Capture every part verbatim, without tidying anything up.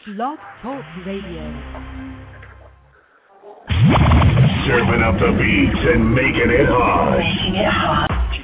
Blog Talk Radio. Serving up the beats and making it hot. Making it hot.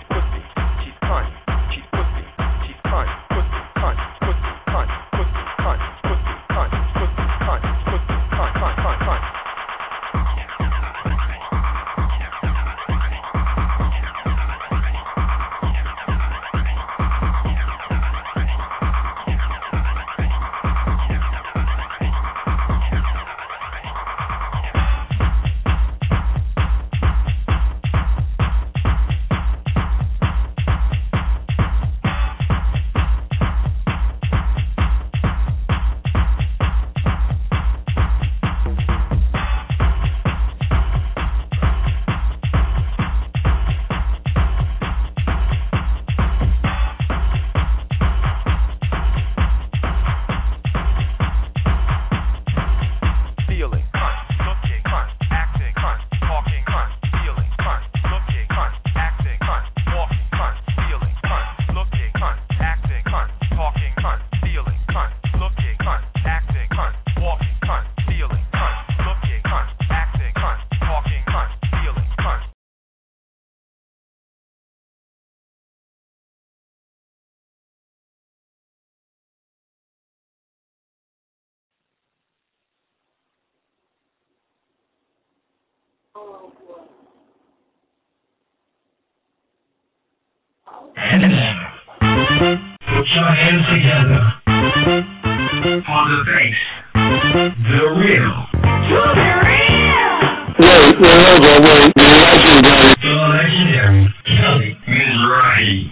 And now, put your hands together for the bass, the real, to the real. Wait, wait, hold on, wait, the legendary, the legendary Kelly Mizrahi.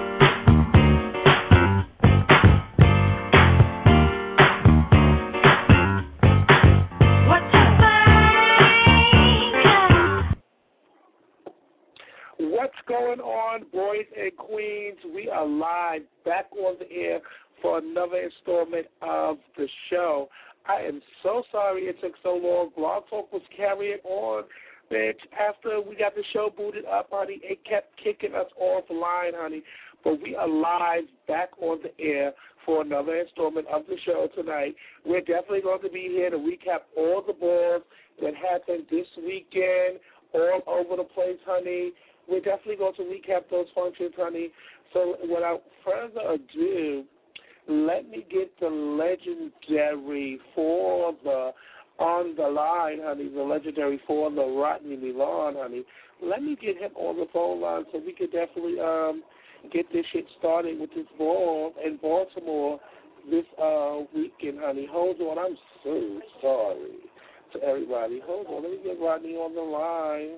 What's going on, boys and queens? We are live, back on the air for another installment of the show. I am so sorry it took so long. Blog Talk was carrying on, bitch. After we got the show booted up, honey, it kept kicking us offline, honey. But we are live, back on the air for another installment of the show tonight. We're definitely going to be here to recap all the balls that happened this weekend, all over the place, honey. We're definitely going to recap those functions, honey. So without further ado, let me get the legendary for the on the line, honey, the legendary for the Rodney Milan, honey. Let me get him on the phone line so we could definitely um, get this shit started with this ball in Baltimore this uh, weekend, honey. Hold on, I'm so sorry to everybody. Hold on, let me get Rodney on the line.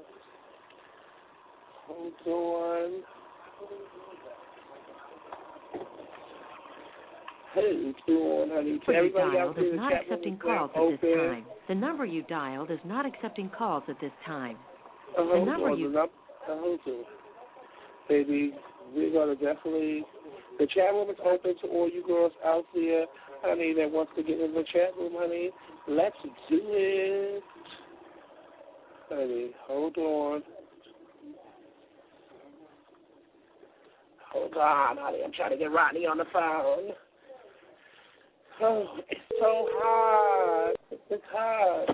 Hold on. Hold on, honey. To The number you everybody out dialed there, is the not chat accepting room is calls now at this open. time. The number you dialed is not accepting calls at this time. Uh, hold the number on, you... the num- uh, hold on. Baby, we're going to definitely... The chat room is open to all you girls out there, honey, that wants to get in the chat room, honey. Let's do it. Honey, hold on. Hold on, honey. I'm trying to get Rodney on the phone. Oh, it's so hot. It's hot.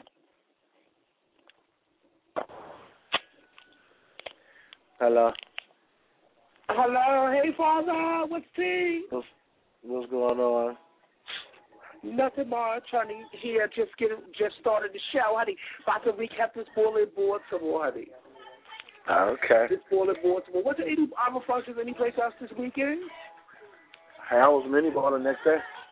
Hello. Hello. Hey, Father. What's tea? What's, what's going on? Nothing much, honey. Here, just getting, just started the show, honey. About to recap this ball and board some more, honey. Okay. This ball and board some more. Was there any other functions any place else this weekend? Hey, I was mini ball the next day.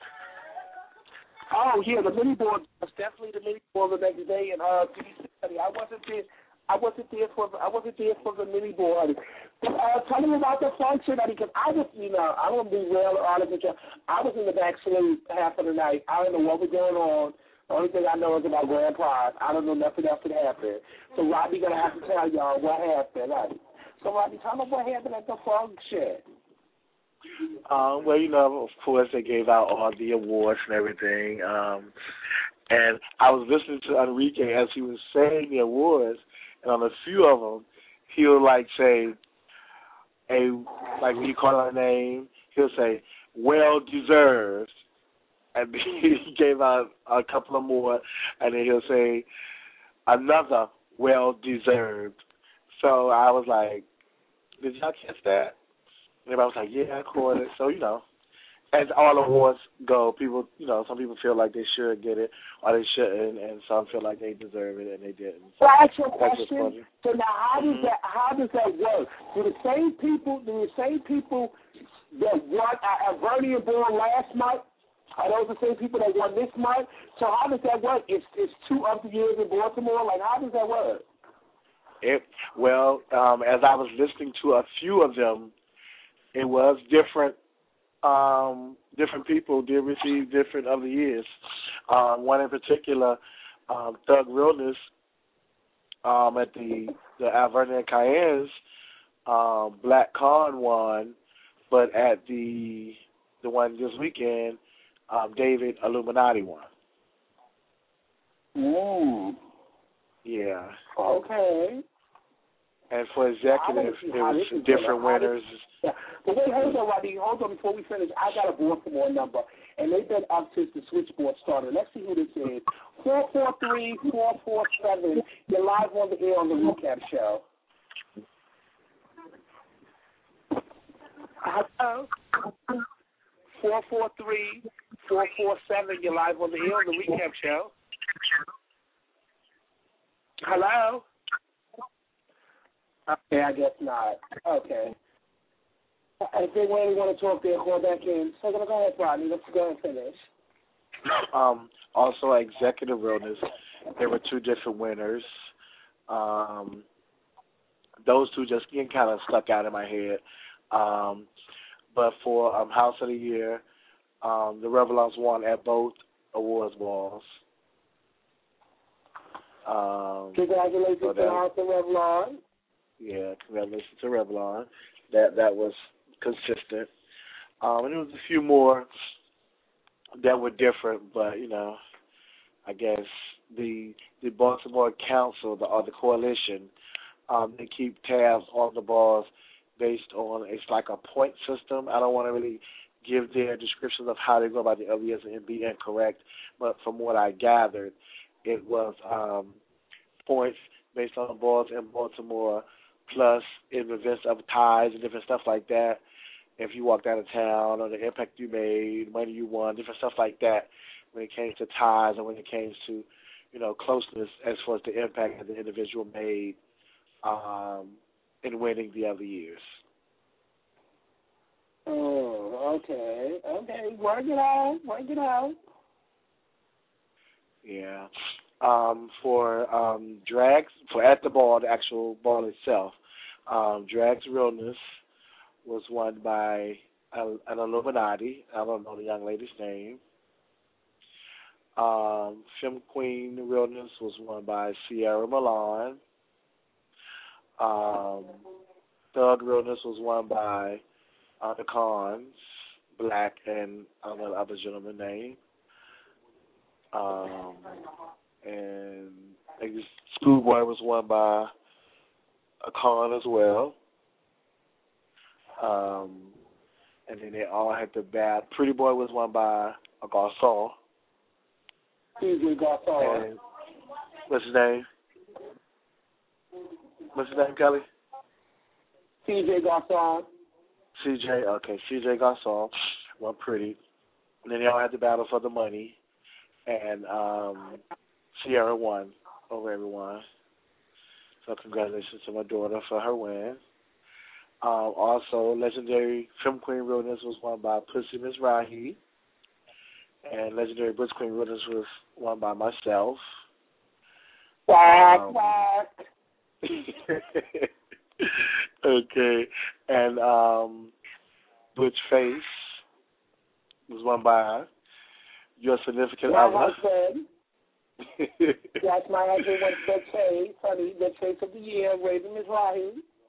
Oh, yeah, the mini board was definitely the mini board the next day, and uh, D C, honey, I wasn't there. I wasn't there for the, I wasn't there for the mini board, honey. But, uh, tell me about the function, honey, because I was, you know, I'm gonna be real honest with you. I was in the back sleep half of the night. I don't know what was going on. The only thing I know is about Grand Prize. I don't know nothing else that happened. So Rodney gonna have to tell y'all what happened, honey. So Rodney, tell me what happened at the function. Um, well, you know, of course, they gave out all the awards and everything. Um, and I was listening to Enrique as he was saying the awards, and on a few of them, he would like say, a like when you call out a name, he'll say, well deserved. and he gave out a couple of more, and then he'll say another well deserved. So I was like, did y'all catch that? And everybody was like, yeah, I caught it. So, you know, as all awards go, people, you know, some people feel like they should get it or they shouldn't, and some feel like they deserve it and they didn't. So well, I ask you a that's what's question. funny. So now, how does Mm-hmm. that how does that work? Do the same people do the same people that won at Vernier Bowl last month? Are those the same people that won this month? So how does that work? It's it's two other years in Baltimore. Like, how does that work? It, well, um, as I was listening to a few of them, it was different. Um, different people did receive different other years. Um, one in particular, um, Thug Realness, um, at the the Alvernia Cayennes, um, Black Khan won, but at the the one this weekend, um, David Illuminati won. Ooh. Yeah. Okay. And for executive, there was some different winners. Yeah. But wait, hold on, Rodney. Hold on before we finish. I got a Baltimore number, and they've been up since the switchboard started. Let's see who this is. four four three, four four seven. You're live on the air on the recap show. Hello? four four three, four four seven. You're live on the air on the recap show. Hello? Okay, I guess not. Okay. If they really want to talk, they'll call back in. So go ahead, Rodney. Let's go and finish. Um, also, executive realness, there were two different winners. Um, those two just again kind of stuck out in my head. Um, but for um, House of the Year, um, the Revlons won at both awards balls. Um, Congratulations so to the House of Revlon. Yeah, congratulations to Revlon. That that was consistent. Um, and there was a few more that were different, but you know, I guess the the Baltimore Council, the or the coalition, um, they keep tabs on the balls based on it's like a point system. I don't want to really give their descriptions of how they go about the other years and be incorrect, but from what I gathered, it was um, points based on the balls in Baltimore, plus in events of ties and different stuff like that. If you walked out of town or the impact you made, money you won, different stuff like that when it came to ties and when it came to, you know, closeness as far as the impact that the individual made um, in winning the other years. Oh, okay. Okay. Work it out. Work it out. Yeah. Um, for um, drags, for at the ball, the actual ball itself, um, Drags Realness was won by an, an Illuminati. I don't know the young lady's name. Um, Femme Queen Realness was won by Sierra Milan. Um, Thug Realness was won by uh, the Khans, Black, and I don't know the other gentleman's name. Um, and I guess Schoolboy was won by a Khan as well. Um, and then they all had to bat. Pretty Boy was won by a Garçon. C J Garçon. And what's his name? What's his name, Kelly? C J Garçon. C J, okay, C J Garçon won Pretty. And then they all had to battle for the money. And um, Sierra won over everyone. So congratulations to my daughter for her win. Um, also, legendary Film Queen Realness was won by Pussy Miss Rahi. And legendary Butch Queen Realness was won by myself. Quack, um, quack. Okay. And um, Butch Face was won by your significant my other. husband. That's my husband went to Butch Face, honey, Butch Face of the Year, Raven Mizrahi.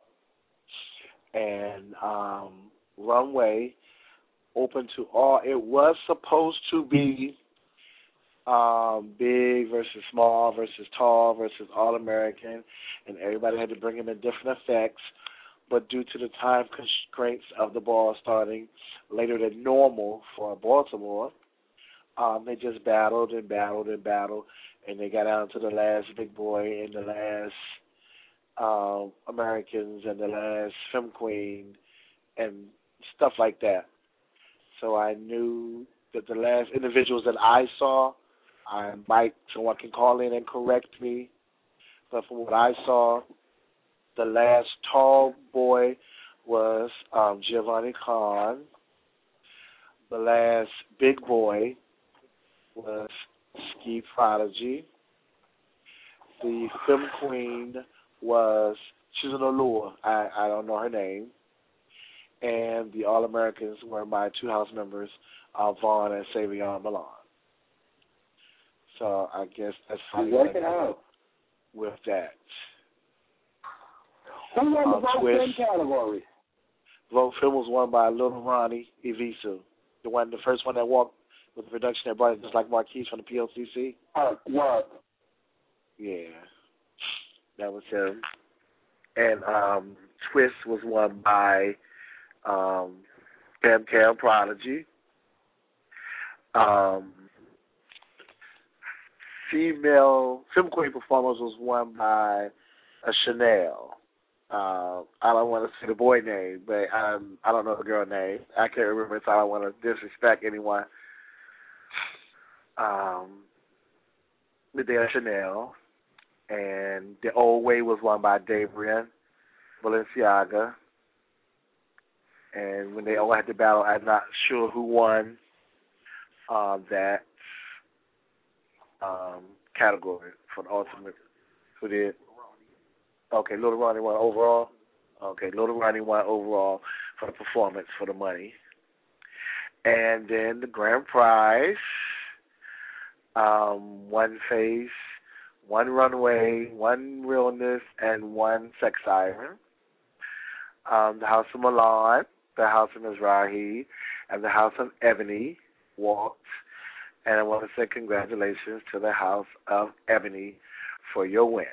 And um, Runway open to all. It was supposed to be um, big versus small versus tall versus all-American, and everybody had to bring in different effects. But due to the time constraints of the ball starting later than normal for Baltimore, Um, they just battled and battled and battled, and they got down to the last big boy and the last um, Americans and the last Femme Queen and stuff like that. So I knew that the last individuals that I saw, I might, someone can call in and correct me, but from what I saw, the last tall boy was um, Giovanni Khan. The last big boy was Ski Prodigy. The Femme Queen was, she's an allure. I, I don't know her name. And the All-Americans were my two house members, uh, Vaughn and Savion Milan. So I guess that's how you work it out with that. Who won the um, vote Femme category? Vote Femme was won by Little Ronnie Evisu, the one, the first one that walked with the production that brought it, just like Marquise from the P L C C. Uh, what? Yeah, that was him. And um, Twist was won by um, Cam Cam Prodigy. Um, female Femme Queen performance was won by a Chanel. Uh, I don't want to say the boy name, but um, I don't know the girl name. I can't remember, so I don't want to disrespect anyone. Um, but they're Chanel, and the Old Way was won by Dabrian Balenciaga. And when they all had to battle, I'm not sure who won um, that um, category for the ultimate. Who did? Okay, Little Ronnie won overall. Okay, Little Ronnie won overall for the performance, for the money. And then the grand prize, um, one face, one runway, one realness, and one sex siren. Um, the House of Milan, the House of Mizrahi, and the House of Ebony walked. And I want to say congratulations to the House of Ebony for your win.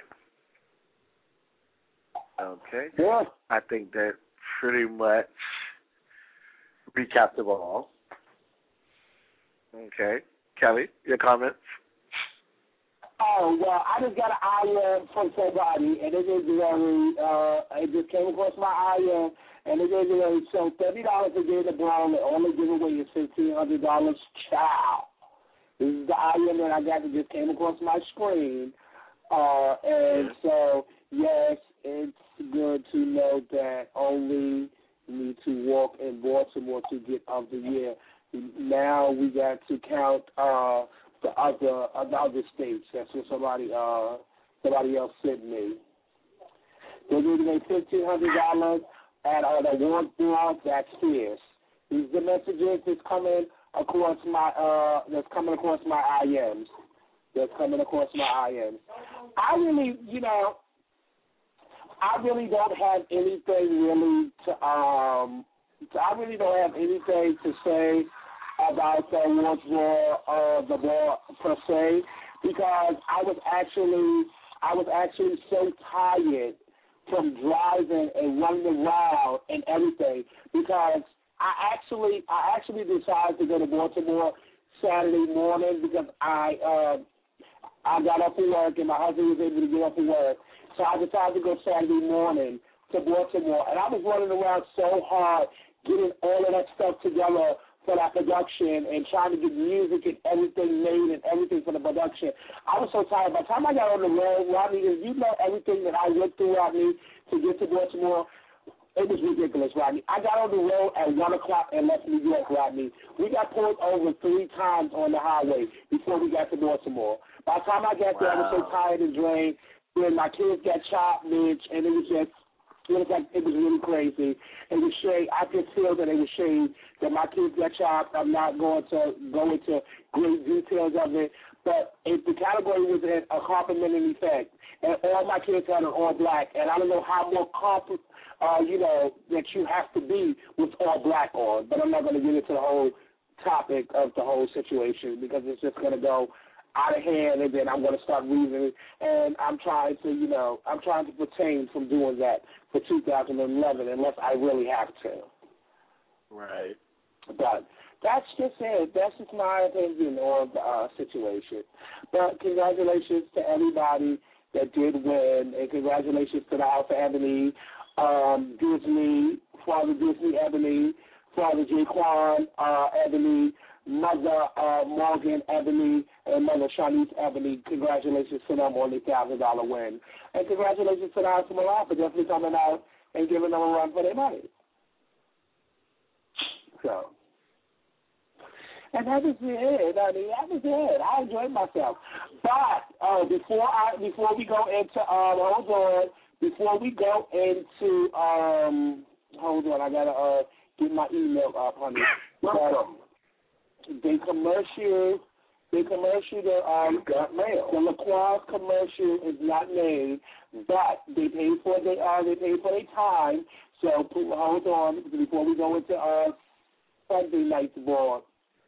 Okay. Yeah. I think that pretty much recapped the ball. Okay. Kelly, your comments? Oh, well, I just got an I M from somebody, and it is very, uh, it just came across my I M, and it is very, so thirty dollars a day to Brown, the only giveaway is fifteen hundred dollars. Ciao. This is the I M that I got that just came across my screen. Uh, and yeah. So, yes, it's good to know that only need to walk in Baltimore to get of the year. Now we got to count uh, the other uh, the other states. That's what somebody uh, somebody else sent me. They're giving me fifteen hundred dollars at uh, the one block. That's fierce. These are the messages that's coming across my uh, that's coming across my I Ms. That's coming across my I Ms. I really, you know, I really don't have anything really to um. To, I really don't have anything to say about the awards for uh, the ball per se, because I was actually I was actually so tired from driving and running around and everything, because I actually I actually decided to go to Baltimore Saturday morning because I uh, I got up for work and my husband was able to get up for work, so I decided to go Saturday morning to Baltimore, and I was running around so hard getting all of that stuff together for that production and trying to get music and everything made and everything for the production. I was so tired. By the time I got on the road, Rodney, you know everything that I went through, Rodney, to get to Baltimore, it was ridiculous, Rodney. I got on the road at one o'clock and left New York, Rodney. We got pulled over three times on the highway before we got to Baltimore. By the time I got there, wow. I was so tired and drained. When my kids got chopped, Mitch, and it was just, it was like, it was really crazy. It was shame. I could feel that it was shame that my kids got chopped. I'm not going to go into great details of it, but it, the category was in a complimenting effect, and all my kids had an all black, and I don't know how more comp, uh, you know, that you have to be with all black on, but I'm not going to get into the whole topic of the whole situation because it's just going to go out of hand, and then I'm going to start reasoning, and I'm trying to, you know, I'm trying to pertain from doing that for two thousand eleven unless I really have to. Right. But That's just it. That's just my opinion on the uh, situation. But congratulations to everybody that did win, and congratulations to the House of Ebony, um, Disney, Father Disney Ebony, Father Jaquan uh, Ebony, Mother uh, Morgan Ebony, and Mother Shanice Ebony. Congratulations to them on the one thousand dollars win. And congratulations to the House of Milan for definitely coming out and giving them a run for their money. So, and that was it. I mean, that was it. I enjoyed myself. But uh, before I before we go into um, hold on, before we go into um, hold on, I gotta uh, get my email up, honey. Um, the commercial, the commercial, the um, got mail. The LaCroix commercial is not made, but they paid for the uh, they paid for their time. So hold on before we go into uh. Sunday night's ball.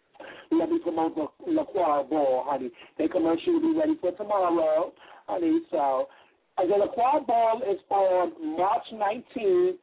Let me promote the LaCroix ball, honey. The commercial will be ready for tomorrow, honey. So, uh, the LaCroix ball is on March nineteenth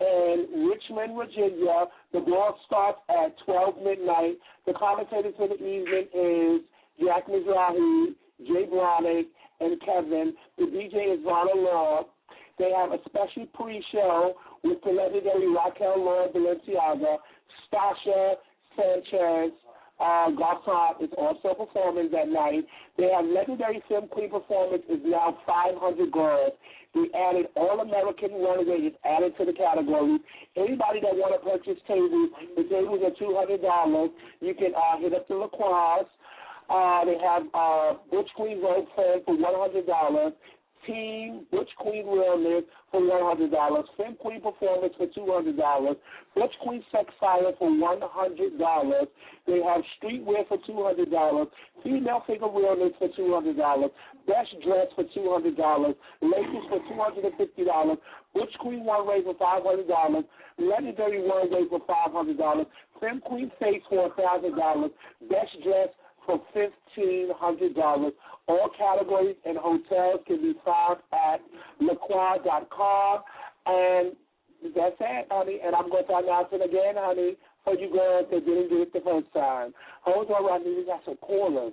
in Richmond, Virginia. The ball starts at twelve midnight. The commentators for the evening is Jack Mizrahi, Jay Bronick, and Kevin. The D J is Ronald Law. They have a special pre-show with the legendary Raquel Lord Balenciaga. Stasha Sanchez uh, Garcon is also performing that night. They have legendary film queen performance is now five hundred girls. They added All-American Renegade is added to the category. Anybody that want to purchase tables, the tables are two hundred dollars. You can uh, hit up the LaCroix. Uh, they have uh, Butch Queen Road Fan for one hundred dollars. Team Butch Queen Realness for one hundred dollars. Femme Queen Performance for two hundred dollars. Butch Queen Sex Fire for one hundred dollars. They have Streetwear for two hundred dollars. Female Figure Realness for two hundred dollars. Best Dress for two hundred dollars. Laces for two hundred fifty dollars. Butch Queen One Ray for five hundred dollars. Legendary One Ray for five hundred dollars. Femme Queen Face for one thousand dollars. Best Dress for fifteen hundred dollars. All categories and hotels can be found at lacroix dot com. And that's it, honey. And I'm going to announce it again, honey, for you girls that didn't get it the first time. Hold on, Rodney. We got some callers.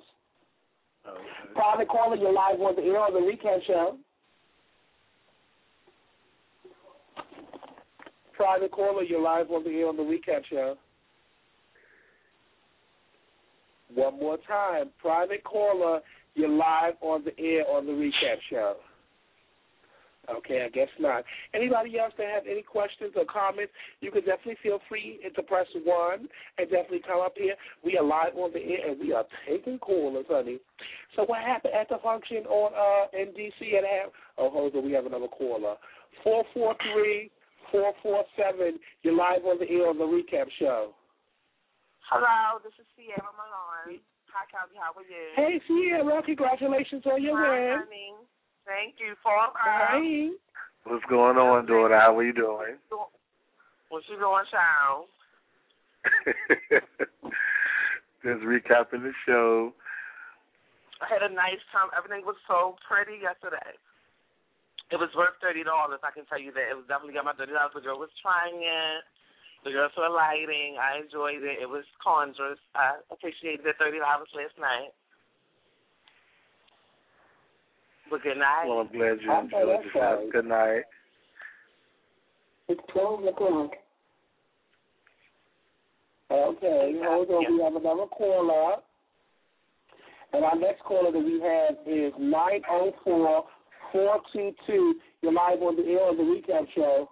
Okay. Private caller, you're live on the air on the recap show. Private caller, you're live on the air on the recap show. One more time. Private caller, you're live on the air on the recap show. Okay, I guess not. Anybody else that have any questions or comments, you can definitely feel free to press one and definitely come up here. We are live on the air, and we are taking callers, honey. So what happened at the function on uh, in D C at half? Oh, hold on, we have another caller. four four three, four four seven, you're live on the air on the recap show. Hello, this is Sierra Malone. Hi, Calvi, how are you? Hey, Sierra, congratulations on your Hi, win. honey. Thank you for uh, Hi. What's going on, daughter? How are you doing? What you doing, child? Just recapping the show. I had a nice time. Everything was so pretty yesterday. It was worth thirty dollars, I can tell you that. It was definitely got my thirty dollars. The girl was trying it. The girls were lighting. I enjoyed it. It was conjurous. I appreciated the thirty dollars last night. But good night. Well, I'm glad you enjoyed yourself. Good night. It's twelve o'clock. Okay, hold on. We have another caller. And our next caller that we have is nine oh four, four two two. You're live on the air on the recap show.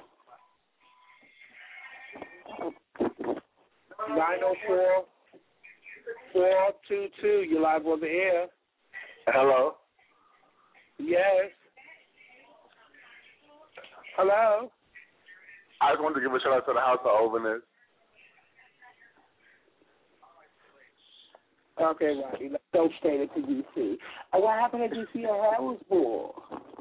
nine oh four, four two two. You're live on the air. Hello. Yes. Hello. I just wanted to give a shout out to the House of Overness. Okay, Rodney. Let's go straight into D C. Uh, what happened at D C at Harold's Ball?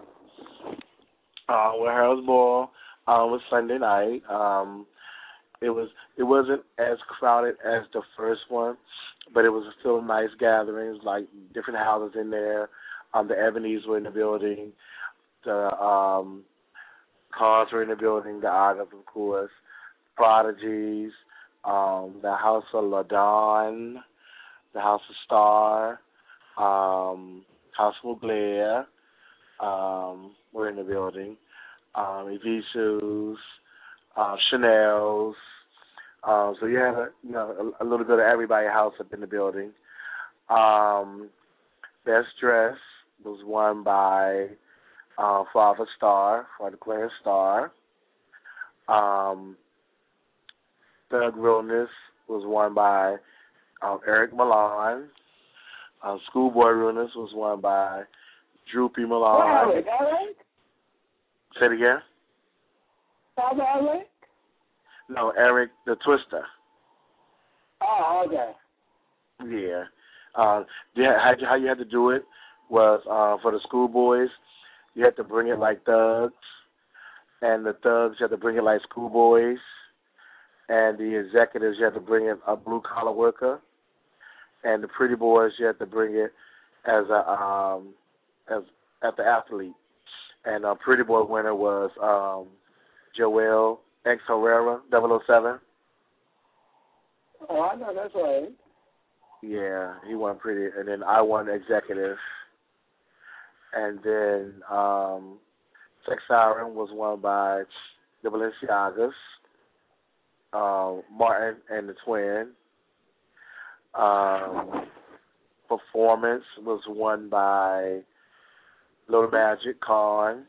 Uh, well, Harold's Ball uh, was Sunday night. Um, it was it wasn't as crowded as the first one, but it was still nice gatherings, like different houses in there. Um, the Ebonies were in the building. The um, Cars were in the building. The Otters, of course. Prodigies. um, the House of Ladon, the House of Star, um, House of Mugler, um, we're in the building, um, Evisus, uh, Chanel's. Um, so you have a, you know, a, a little bit of everybody house up in the building. Um, Best Dress was won by uh, Father Star, Father Claire Star. Um, Thug Realness was won by um, Eric Milan. Uh, Schoolboy Realness was won by Droopy Milan. Eric, Eric? Say it again? Father Eric? No, Eric the Twister. Oh, okay. Yeah. Uh, yeah, how, how you had to do it was uh, for the schoolboys, you had to bring it like thugs, and the thugs you had to bring it like schoolboys, and the executives you had to bring it a blue collar worker, and the pretty boys you had to bring it as a um, as as the athlete. And a pretty boy winner was um, Joel X Herrera, double oh seven. Oh, I know that's right. Yeah, he won pretty, and then I won executive, and then um, Sex Siren was won by the Balenciagas, uh, Martin and the Twin. Um, performance was won by Little Magic Con,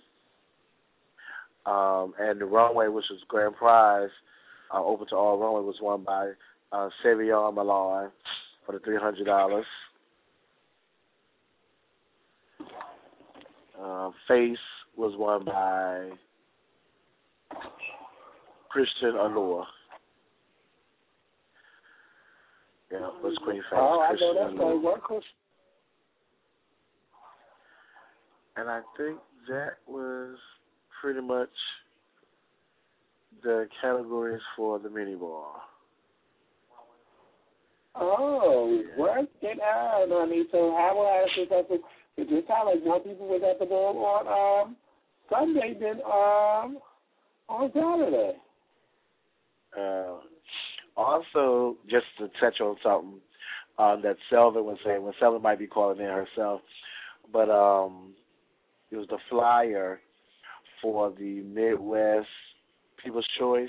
um, and the runway, which was grand prize, uh, open to all runway, was won by uh, Savion Milan for the three hundred dollars. Uh, Face was won by Christian Allure. Yeah, was Queen Face. Oh, I Christian know that's Allure. right. One Christian. And I think that was pretty much the categories for the mini bar. Oh, work it out, honey. So how will I ask this? It just sounds like more people was at the ball on um, Sunday than um, on Saturday. Uh, also, just to touch on something um, that Selvin was saying, when Selvin might be calling in herself, but um, it was the flyer for the Midwest People's Choice.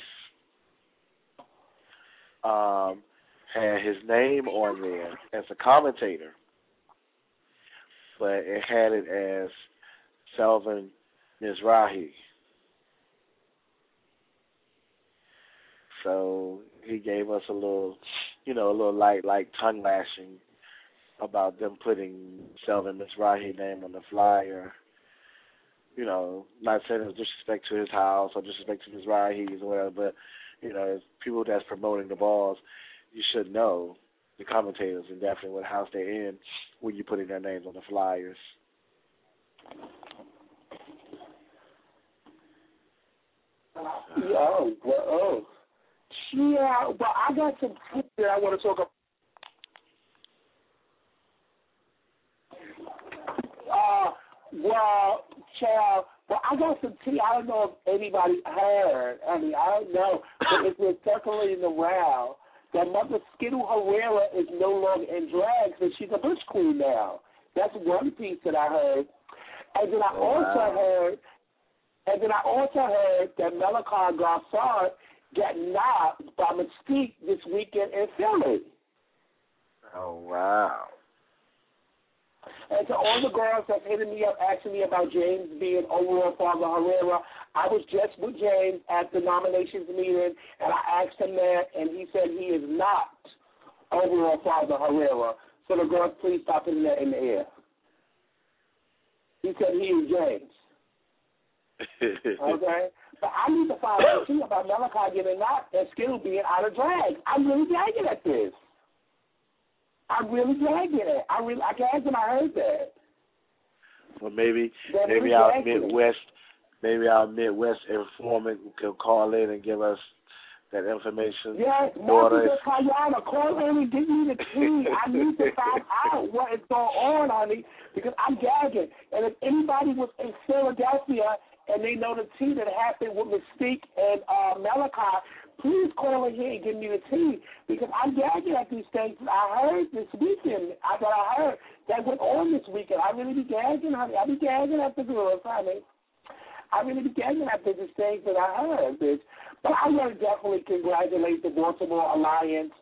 Um, had his name on there as a commentator, but it had it as Selvin Mizrahi. So he gave us a little, you know, a little light, like tongue lashing about them putting Selvin Mizrahi name on the flyer. You know, not saying it was disrespect to his house or disrespect to Mizrahi's or whatever, but, you know, as people that's promoting the balls, you should know the commentators and definitely what house they're in when you're putting their names on the flyers. Oh, well, oh. Yeah, but I got some tips that I want to talk about. Uh, well, child, well, I got some tea. I don't know if anybody heard. I mean, I don't know, but it's been circulating around that Mother Skittle Herrera is no longer in drag, so she's a bush queen now. That's one piece that I heard. And then I oh, also wow. heard, and then I also heard that Malachi Garçon got knocked by Mystique this weekend in Philly. Oh, wow. And to all the girls that's hitting me up, asking me about James being overall Father Herrera, I was just with James at the nominations meeting, and I asked him that, and he said he is not overall Father Herrera. So the girls, please stop putting that in the air. He said he is James. Okay? But I need to find out, too, about Malachi getting knocked and Skittle being out of drag. I'm really dragging at this. I'm really dragging it. I really, I can't and I heard that. Well, maybe, That maybe our Midwest, maybe our Midwest informant could call in and give us that information. Yes, Marcus Kayana, call in and give me the tea. I need to find out what is going on, honey, because I'm gagging. And if anybody was in Philadelphia and they know the tea that happened with Mystique and uh, Malachi, please call in here and give me the tea because I'm gagging at these things that I heard this weekend. I, that I heard that went on this weekend. I really be gagging, honey. I be gagging at the girls, honey. I really be gagging at the things that I heard, bitch. But I want to definitely congratulate the Baltimore Alliance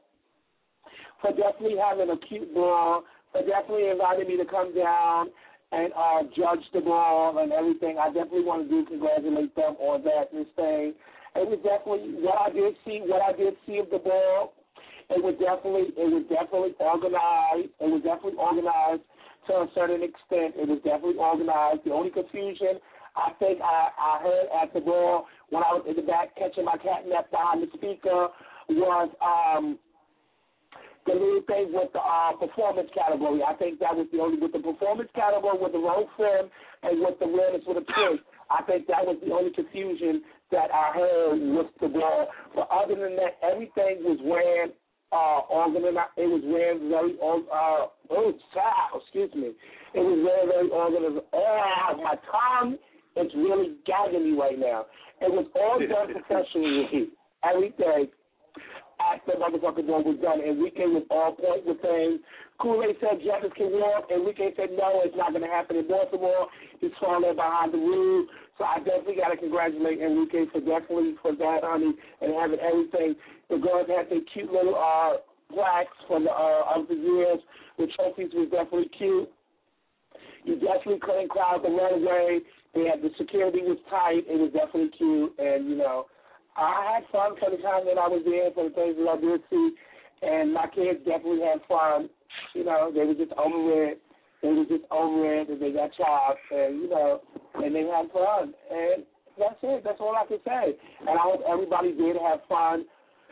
for definitely having a cute ball, for definitely inviting me to come down and uh, judge the ball and everything. I definitely want to do congratulate them on that, this thing. It was definitely what I did see. What I did see of the ball, it was definitely, it was definitely organized. It was definitely organized to a certain extent. It was definitely organized. The only confusion I think I, I heard at the ball when I was in the back catching my catnap behind the speaker was um, the little thing with the uh, performance category. I think that was the only with the performance category with the roll film and with the awareness with a twist. I think that was the only confusion that I heard with the ball. But other than that, everything was ran uh, organized. It was ran very uh, oh, child, excuse me. It was very very organized. Oh, my tongue is really gagging me right now. It was all done professionally. Everything at the motherfucking ball was done. Enrique was all point with things. Kool-Aid said Jefferson can walk. Enrique said no, it's not going to happen in Baltimore. He's falling behind the rule. So I definitely got to congratulate Enrique for definitely for that, honey, and having everything. The girls had their cute little uh, plaques for the uh, of the years. The trophies was definitely cute. You definitely couldn't crowd the runaway. They had the security was tight. It was definitely cute, and you know, I had fun for the time that I was there, for the things that I did see, and my kids definitely had fun. You know, they were just over it. They were just over it, and they got chopped, and, you know, and they had fun. And that's it. That's all I can say. And I hope everybody did have fun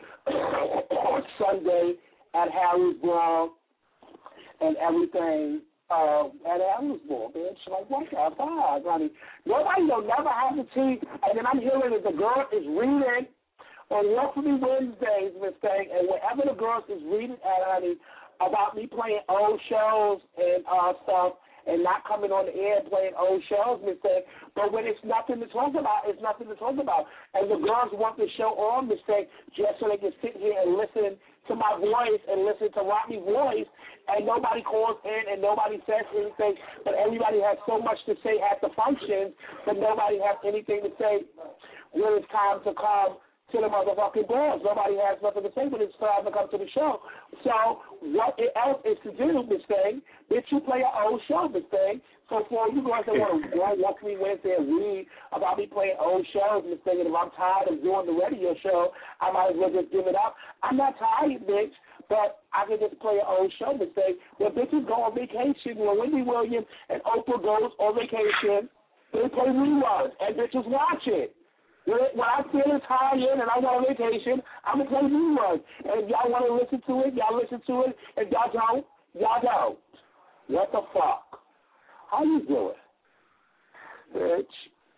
on Sunday at Harry's Ball and everything. Uh, at Harry's Ball, bitch. Like, what the fuck, honey? Nobody will never have the tea. And then I'm hearing that the girl is reading on Walk For Me Wednesdays, Miss Thing, and wherever the girl is reading at, honey, about me playing old shows and uh, stuff and not coming on the air playing old shows, Miss Thing. But when it's nothing to talk about, it's nothing to talk about. And the girls want the show on, Miss Thing, just so they can sit here and listen to my voice and listen to Rodney's voice, and nobody calls in and nobody says anything, but everybody has so much to say at the functions, but nobody has anything to say when it's time to come to the motherfucking balls. Nobody has nothing to say when it's time to come to the show. So what else is to do, Miss Thing? Bitch, you play an old show, Miss Thing. So for you guys that want to go Walk Me Wednesday and read about me playing old shows, Miss Thing, and if I'm tired of doing the radio show, I might as well just give it up. I'm not tired, bitch, but I can just play an old show, Miss Thing. When bitches go on vacation, when Wendy Williams and Oprah goes on vacation, they play reruns, and bitches watch it. When I feel it's high in and I want a vacation, I'm going to play reruns. And if y'all want to listen to it, y'all listen to it. If y'all don't, y'all don't. What the fuck? How you doing? Bitch.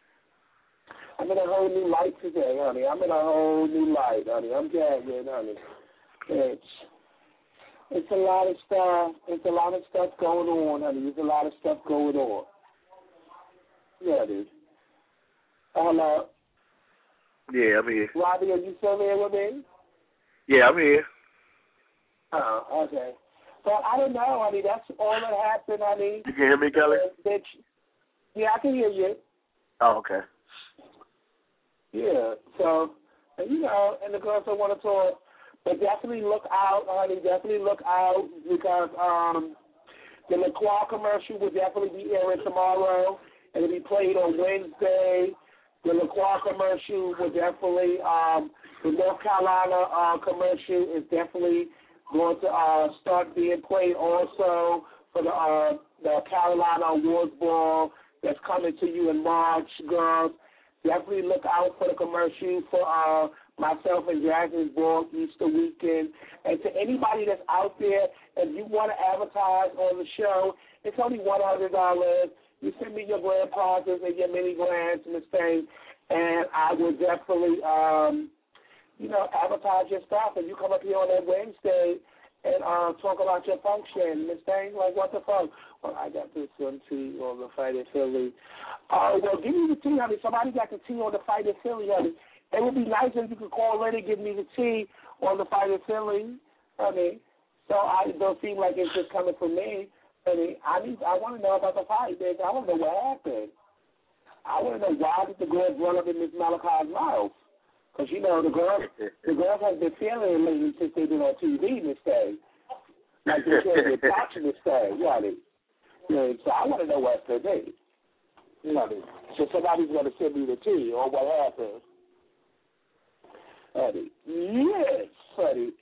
I'm in a whole new light today, honey. I'm in a whole new light, honey. I'm gagging, honey. Bitch. It's a lot of stuff. It's a lot of stuff going on, honey. There's a lot of stuff going on. Yeah, dude. Hello. Yeah, I'm here. Robbie, are you still there with me? Yeah, I'm here. Oh, okay. So I don't know, honey. That's all that happened, honey. You can hear me, Kelly? Uh, bitch. Yeah, I can hear you. Oh, okay. Yeah. So, and, you know, and the girls don't want to talk, but definitely look out, honey. Definitely look out because um, the LaCroix commercial will definitely be airing tomorrow. It'll be played on Wednesday. The LaCroix commercial will definitely, um, the North Carolina uh, commercial is definitely going to uh, start being played also for the uh, the Carolina Awards Ball that's coming to you in March, girls. Definitely look out for the commercial for uh, myself and Jasmine's Ball Easter weekend. And to anybody that's out there, if you want to advertise on the show, it's only one hundred dollars. You send me your grand prizes and your mini grants and this thing, and I will definitely, um, you know, advertise your stuff. And you come up here on that Wednesday and uh, talk about your function, this thing, like what the fuck? Well, I got this one tea on the Fight in Philly. Uh, well, give me the tea, honey. Somebody got the tea on the Fight in Philly, honey. it would be nice if you could call in and give me the tea on the fight in Philly, honey. So I it don't seem like it's just coming from me. Honey, I need I want to know about the fight, bitch. I want to know what happened. I want to know why did the girls run up in Miss Malachi's mouth? Because, you know, the girls, the girls have been feeling lately since they've been on T V, Miss Day. Like they said, they're watching Miss Day, honey. Yeah, so I want to know what's the date. You know, so somebody's going to send me the tea or what happened. Honey, yes, honey.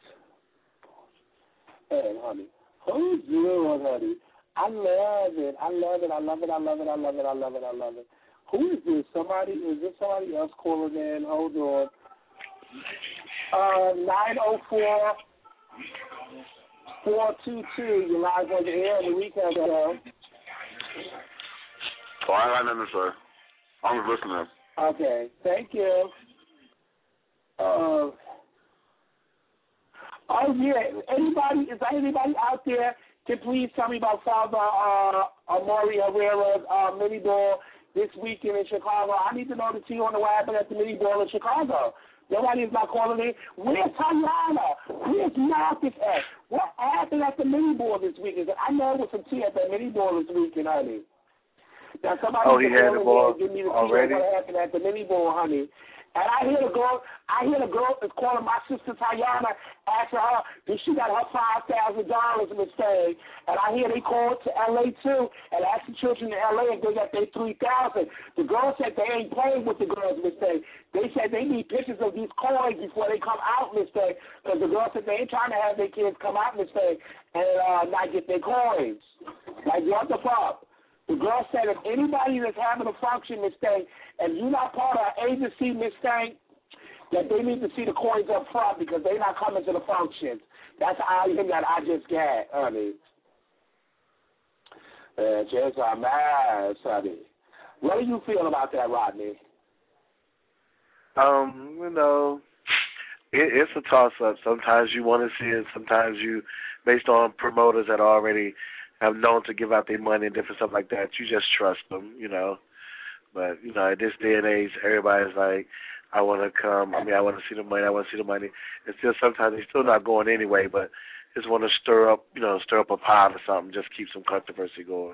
And, honey, who's doing, honey? I love it. I love it. I love it. I love it. I love it. I love it. I love it. Who is this? Somebody? Is this somebody else calling in? Hold on. Uh, nine oh four, four two two. You're live on the air on the weekend show. Oh, I got nothing to say. I'm just listening. Okay. Thank you. Uh, oh, yeah. Anybody, is there anybody out there can please tell me about Father uh, Amari Herrera's uh, mini ball this weekend in Chicago? I need to know the tea on the what happened at the mini ball in Chicago. Nobody is not calling in. Where's Tayana? Where's Marcus at? What happened at the mini ball this weekend? I know there was some tea at that mini ball this weekend, honey. Now somebody oh, he had the ball give me the already? What happened at the mini ball, honey? And I hear the girl, I hear the girl is calling my sister Tayana, asking her, did she got her five thousand dollars in the thing? And I hear they called to L A too and asked the children in L A if they got their three thousand. The girl said they ain't playing with the girls, Miss Day. They said they need pictures of these coins before they come out, Miss Day, because the girl said they ain't trying to have their kids come out, Miss Day, and uh, not get their coins. Like, what the fuck? The girl said if anybody that's having a function, Miss Day, and you're not part of our agency, Miss Day, that they need to see the coins up front because they're not coming to the functions. That's the item that I just got, honey. Uh, just a mess, honey. What do you feel about that, Rodney? Um, you know, it, it's a toss-up. Sometimes you want to see it. Sometimes you, based on promoters that already have known to give out their money and different stuff like that, you just trust them, you know. But, you know, at this day and age, everybody's like, I want to come. I mean, I want to see the money. I want to see the money. It's still sometimes they're still not going anyway, but just want to stir up, you know, stir up a pot or something, just keep some controversy going.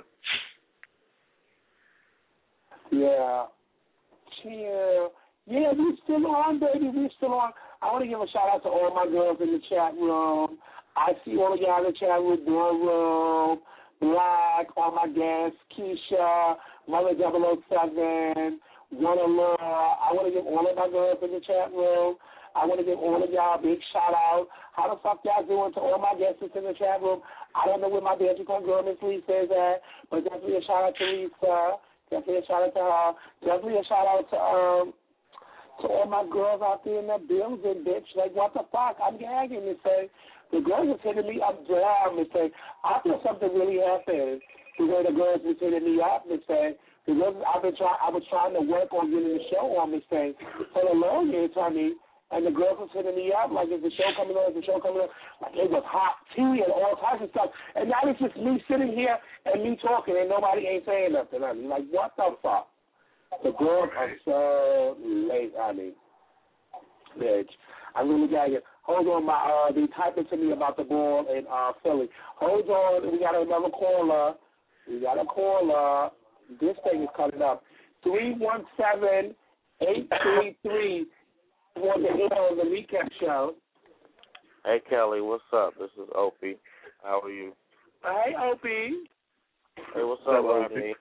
Yeah. Yeah. Yeah, we still on, baby. We still on. I want to give a shout-out to all my girls in the chat room. I see all of y'all in the chat room, Room, Black, all my guests, Keisha, Mother double oh seven, One Allure. I want to give all of my girls in the chat room. I want to give all of y'all a big shout-out. How the fuck y'all doing to all my guests in the chat room? I don't know where my Benjico girl, Miss Lisa, is at, but definitely a shout-out to Lisa. Definitely a shout-out to her. Definitely a shout-out to, um, to all my girls out there in the building, bitch. Like, what the fuck? I'm gagging to say. The girls are hitting me up down, Miss Say. I feel something really happened the way the girls were hitting me up, Miss Say. The girls, I've been trying, I was trying to work on getting the show on, Miss Say, for the long years, honey. And the girls was hitting me up like, is the show coming on? Is the show coming on? Like, it was hot tea and all types of stuff. And now it's just me sitting here and me talking and nobody ain't saying nothing, honey. Like, what the fuck? The girls are so late, honey. Bitch. I'm really gagging. Hold on, my uh, they typing to me about the ball in uh, Philly. Hold on, we got another caller. We got a caller. This thing is coming up. Three one seven eight three three on the air on the recap show. Hey Kelly, what's up? This is Opie. How are you? Hey Opie. Hey, what's up, Rodney?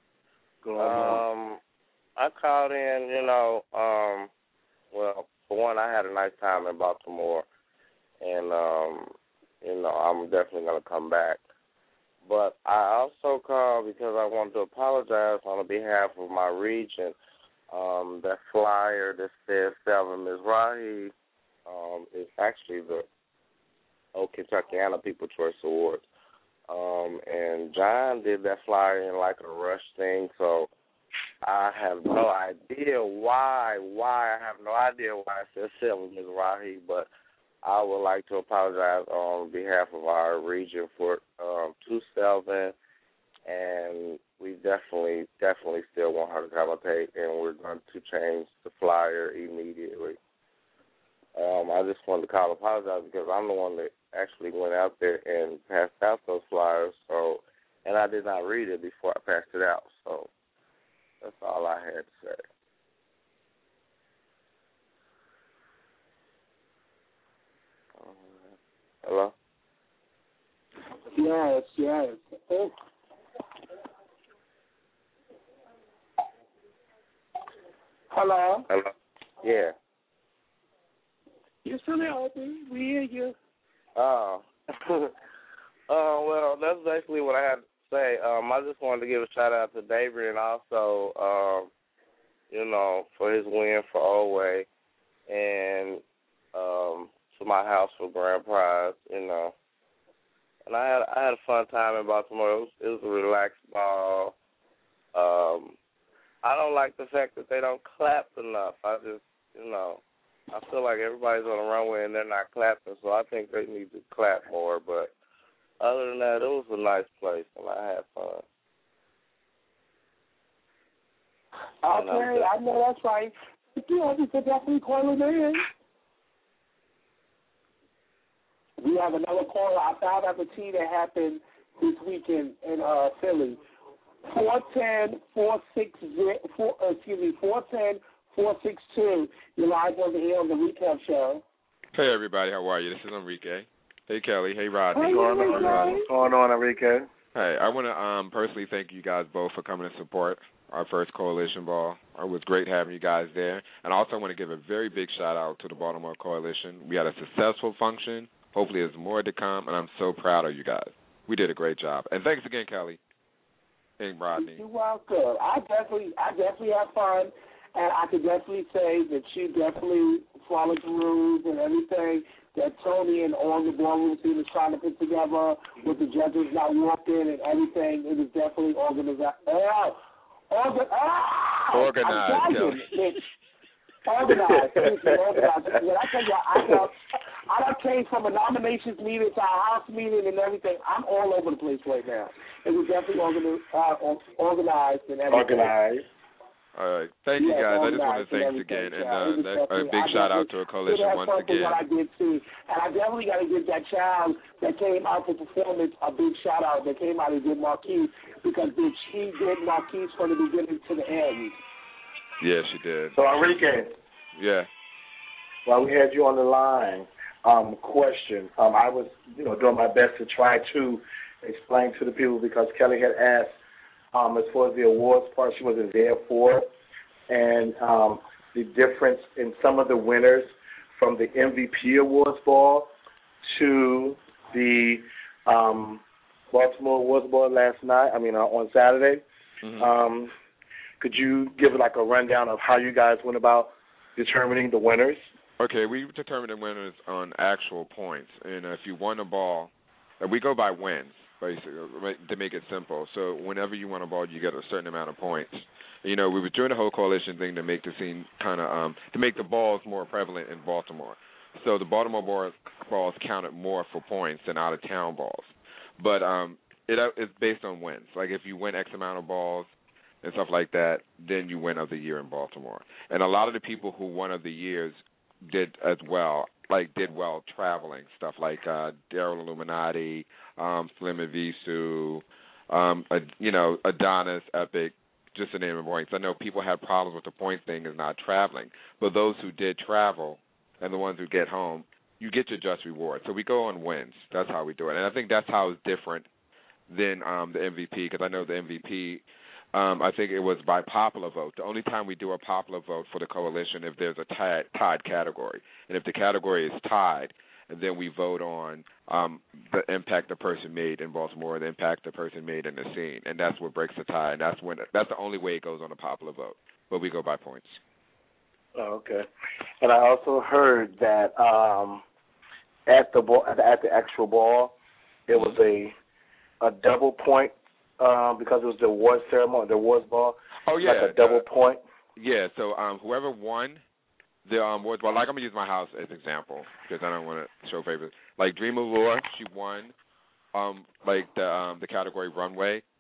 Um, I called in. You know, um, well. For one, I had a nice time in Baltimore, and, um, you know, I'm definitely going to come back. But I also called because I wanted to apologize on behalf of my region. Um, that flyer that says Selma Mizrahi um, is actually the Old Kentuckiana People Choice Awards. Um, and John did that flyer in like a rush thing, so I have no idea why, why, I have no idea why it says Selma Mizrahi, but I would like to apologize on behalf of our region for um, two seven, and we definitely, definitely still want her to commentate, and we're going to change the flyer immediately. Um, I just wanted to call and apologize because I'm the one that actually went out there and passed out those flyers, so, and I did not read it before I passed it out, so that's all I had to say. Uh, hello? Yes, yes. Oh. Hello? Hello? Yeah. You're still there, Opie. We hear you. Oh. uh, well, that's basically what I had to say. Um, I just wanted to give a shout-out to David and also, um, you know, for his win for Olway and um, to my house for grand prize, you know. And I had I had a fun time in Baltimore. It was, it was a relaxed ball. Um, I don't like the fact that they don't clap enough. I just, you know, I feel like everybody's on the runway and they're not clapping, so I think they need to clap more. But other than that, it was a nice place, and I had fun. Okay, I know that's right. You know, we could definitely call him in. We have another caller. I found out the tea that happened this weekend in uh, Philly. four ten, four six zero, four, uh, excuse me, four ten, four six two. You're live over here on the Recap Show. Hey, everybody. How are you? This is Enrique. Hey, Kelly. Hey, Rodney. Hey, What's going on? What's going on, Enrique? Hey, I want to um, personally thank you guys both for coming to support our first Coalition Ball. It was great having you guys there. And I also want to give a very big shout-out to the Baltimore Coalition. We had a successful function. Hopefully there's more to come, and I'm so proud of you guys. We did a great job. And thanks again, Kelly and Rodney. You're welcome. I definitely, I definitely had fun, and I could definitely say that you definitely followed the rules and everything that Tony and all the ballroom team was trying to put together with the judges not walking and everything. It was definitely organized. Oh, orga- ah, organized, Kelly. Organized. Organized. When I tell you, I got, I done came from a nominations meeting to a house meeting and everything. I'm all over the place right now. It was definitely organized, uh, organized and everything. Organized. All right. Thank you, yeah, guys. I just want to thank again. And uh, that, a big shout out to a coalition once again. What I did too. And I definitely got to give that child that came out for performance a big shout out that came out and did Marquise because bitch, she did Marquise from the beginning to the end. Yeah, she did. So, Enrique. Yeah. While we had you on the line, um, question. Um, I was, you know, doing my best to try to explain to the people because Kelly had asked, um, as far as the awards part, she wasn't there for, and um, the difference in some of the winners from the M V P Awards Ball to the um, Baltimore Awards Ball last night. I mean, uh, on Saturday. Mm-hmm. Um, could you give like a rundown of how you guys went about determining the winners? Okay, we determine the winners on actual points, and uh, if you won a ball, uh, we go by wins, basically, to make it simple. So whenever you win a ball, you get a certain amount of points. You know, we were doing the whole coalition thing to make the scene kind of, um, to make the balls more prevalent in Baltimore. So the Baltimore balls, balls counted more for points than out-of-town balls. But um, it, uh, it's based on wins. Like if you win X amount of balls, and stuff like that, then you win of the year in Baltimore. And a lot of the people who won of the years did as well, like did well traveling, stuff like uh, Daryl Illuminati, um, Slim Avisu, um, uh, you know, Adonis, Epic, just to name a points. I know people had problems with the point thing is not traveling, but those who did travel and the ones who get home, you get your just reward. So we go on wins. That's how we do it. And I think that's how it's different than um, the M V P, because I know the M V P, Um, I think it was by popular vote. The only time we do a popular vote for the coalition if there's a tied, tied category. And if the category is tied, then we vote on um, the impact the person made in Baltimore, the impact the person made in the scene. And that's what breaks the tie. And that's when that's the only way it goes on a popular vote. But we go by points. Oh, okay. And I also heard that um, at the ball, at the actual ball, it was a a double point. Um, because it was the awards ceremony, the awards ball. Oh yeah, like a double uh, point. Yeah. So um, whoever won the um, awards ball, like I'm gonna use my house as an example because I don't want to show favorites. Like Dream Allure, she won, um, like the um, the category runway.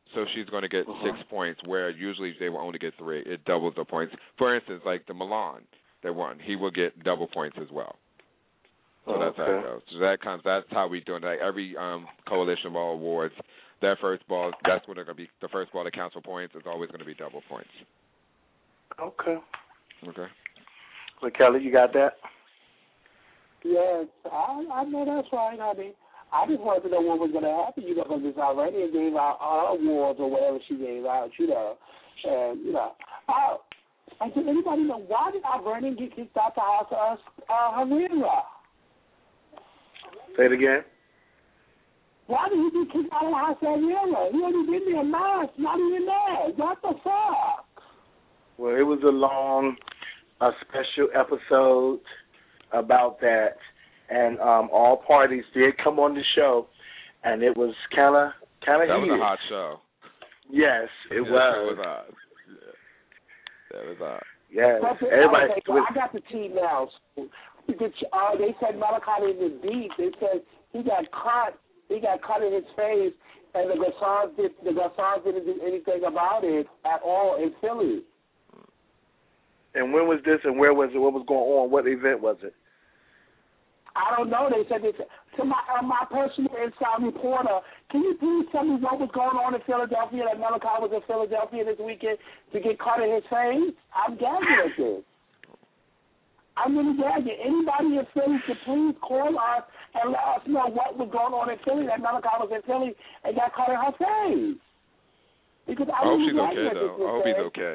So she's going to get uh-huh. six points, where usually they will only get three. It doubles the points. For instance, like the Milan that won, he will get double points as well. So oh, that's okay. how it goes. So that comes. That's how we do it. Like every um, Coalition Ball Awards, that first ball, that's what they're going to be. The first ball that counts for points is always going to be double points. Okay. Okay. So Kelly, you got that? Yes, I, I know that's right, honey. I just wanted to know what was going to happen, you know, because Miss Irania gave out uh, awards or whatever she gave out, you know. And, you know, uh, and does anybody know why did Irania get kicked out the house of uh, Herrera? Say it again. Why did he get kicked out of the house of Herrera? He only been there a month, not even there. What the fuck? Well, it was a long, a special episode about that. And um, all parties did come on the show, and it was kind of kind of That heated. was a hot show. Yes, it yeah, was. It was hot. Yeah. That was hot. Yes, but the, everybody. Okay, well, I got the team now. So, uh, they said Malachi is deep. They said he got cut. He got cut in his face, and the Garçons did the Garçons didn't do anything about it at all in Philly. And when was this? And where was it? What was going on? What event was it? I don't know. They said, they said to my uh, my personal inside reporter, can you please tell me what was going on in Philadelphia, that Malachi was in Philadelphia this weekend to get caught in his face? I'm gagging at this. I'm really gagging. Anybody in Philly should please call us and let us know what was going on in Philly, that Malachi was in Philly and got caught in her face. Because I, I hope really she's gagging okay, at though. this I hope he's thing. okay.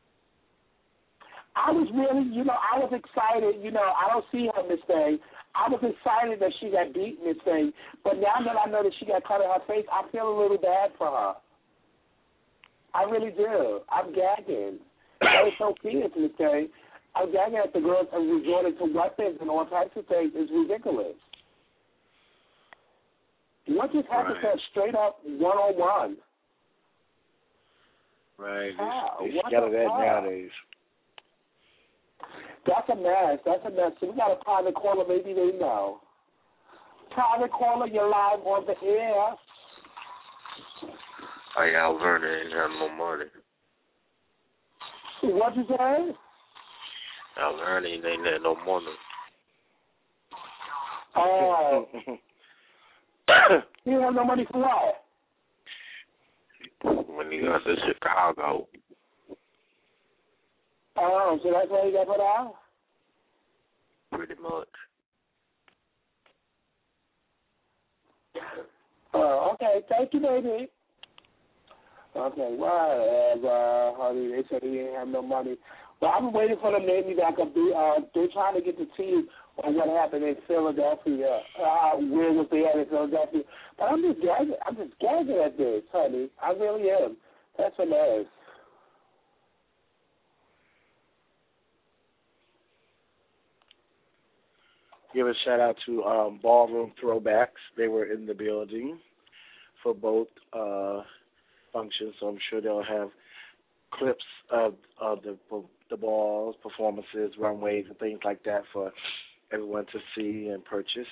I was really, you know, I was excited. You know, I don't see her, Miss Thing. I was excited that she got beaten, Miss Thing. But now that I know that she got cut in her face, I feel a little bad for her. I really do. I'm gagging. That is so fierce, Miss Thing. I'm gagging at the girls and resorting to weapons and all types of things. It's ridiculous. What just happened Right. to straight up one-on-one? Right. How? They, they What scatter the that fuck? nowadays. That's a mess. That's a mess. So we got a private caller. Maybe they know. Private caller, you're live on the air. Hey, Al Vernon ain't have no money. What'd you say? Al Vernon ain't had no money. Oh. You don't have no money for what? When he got to Chicago. Oh, so that's why you got put out? Pretty much. Oh, okay. Thank you, baby. Okay, whatever, honey. They said he didn't have no money. Well, I'm waiting for them to name me back up. They, uh, they're trying to get the team on what happened in Philadelphia. Uh, where was they at in Philadelphia? But I'm just gagging. I'm just gagging at this, honey. I really am. That's a mess. Give a shout out to um, Ballroom Throwbacks. They were in the building for both uh, functions, so I'm sure they'll have clips of, of the the balls, performances, runways, and things like that for everyone to see and purchase.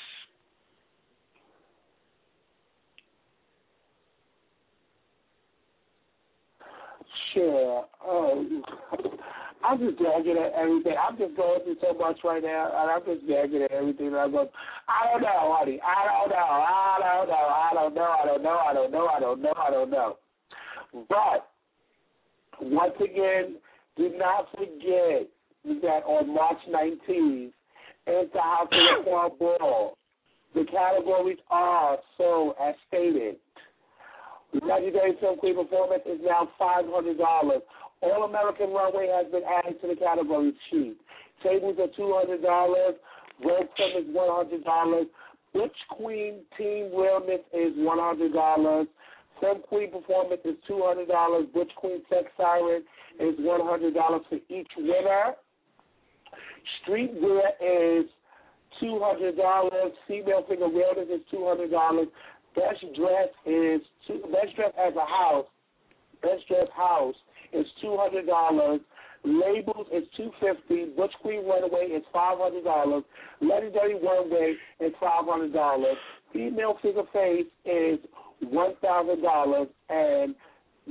Sure. Um, I'm just gagging at everything. I'm just going through so much right now, and I'm just gagging at everything. And I'm going, I don't know, honey. I don't know. I don't know. I don't know. I don't know. I don't know. I don't know. I don't know. But once again, do not forget that on March nineteenth, it's the House of Reform Ball. The categories are so as stated. Legendary Film Queen performance is now five hundred dollars. All American Runway has been added to the category sheet. Tables are two hundred dollars. Road Film is one hundred dollars. Butch Queen Team Realness is one hundred dollars. Film Queen performance is two hundred dollars. Butch Queen Sex Siren is one hundred dollars for each winner. Streetwear is two hundred dollars. Female Figure Realness is two hundred dollars. Best Dress is two, Best Dress as a House. Best Dress House is two hundred dollars. Labels is two hundred fifty dollars. Butch Queen Runaway is five hundred dollars. Legendary Runway is five hundred dollars. Female Figure Face is one thousand dollars. And